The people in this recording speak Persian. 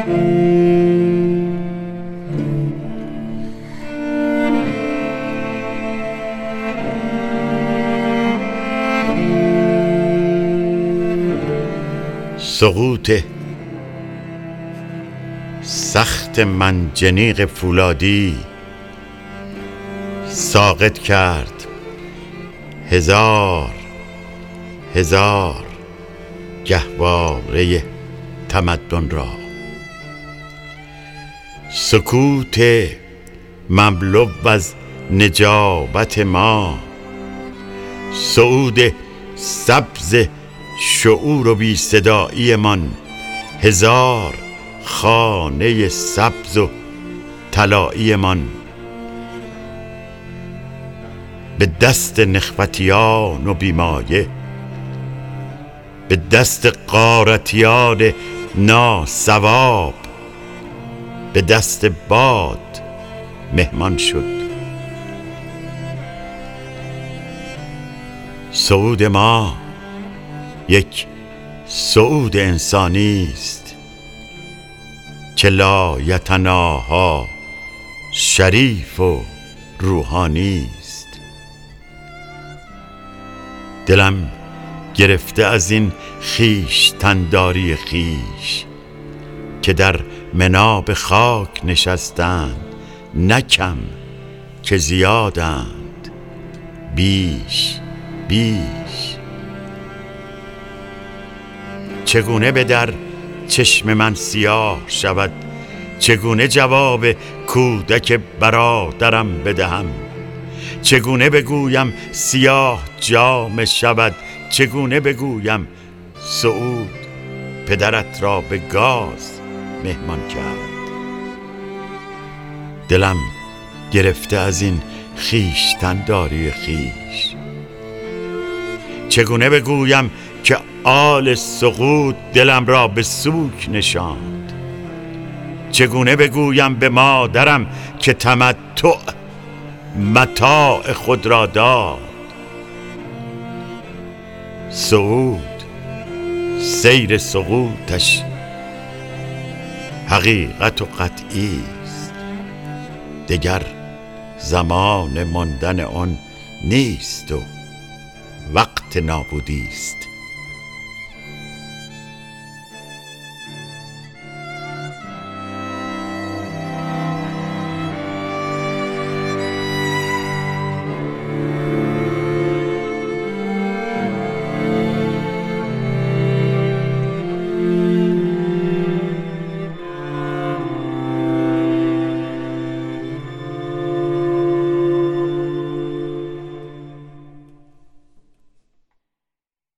سقوط سخت منجنیق فولادی ساقط کرد هزار هزار گهواره تمدن را. سکوت مملو از نجابت ما، صعود سبز شعور و بی صدایی من، هزار خانه سبز و طلایی من، به دست نخوتیان و بیمایه، به دست غارتیان ناسواب، به دست باد مهمان شد. صعود ما یک صعود انسانی است که لا یتناها، شریف و روحانی است. دلم گرفته از این خویشتن‌داری خویش که در مناب خاک نشستند، نه کم که زیادند، بیش بیش. چگونه به در چشم من سیاه شود، چگونه جواب کودک برادرم بدهم، چگونه بگویم سیاه جام شود، چگونه بگویم سعود پدرت را به گاز مهمان کرد. دلم گرفته از این خویشتن‌داری خویش، چگونه بگویم که آل سقوط دلم را به سوک نشاند، چگونه بگویم به مادرم که تمتع متاع خود را داد. صعود، سیر سقوطش حقیقت و قطعی است، دگر زمان ماندن آن نیست و وقت نابودی است.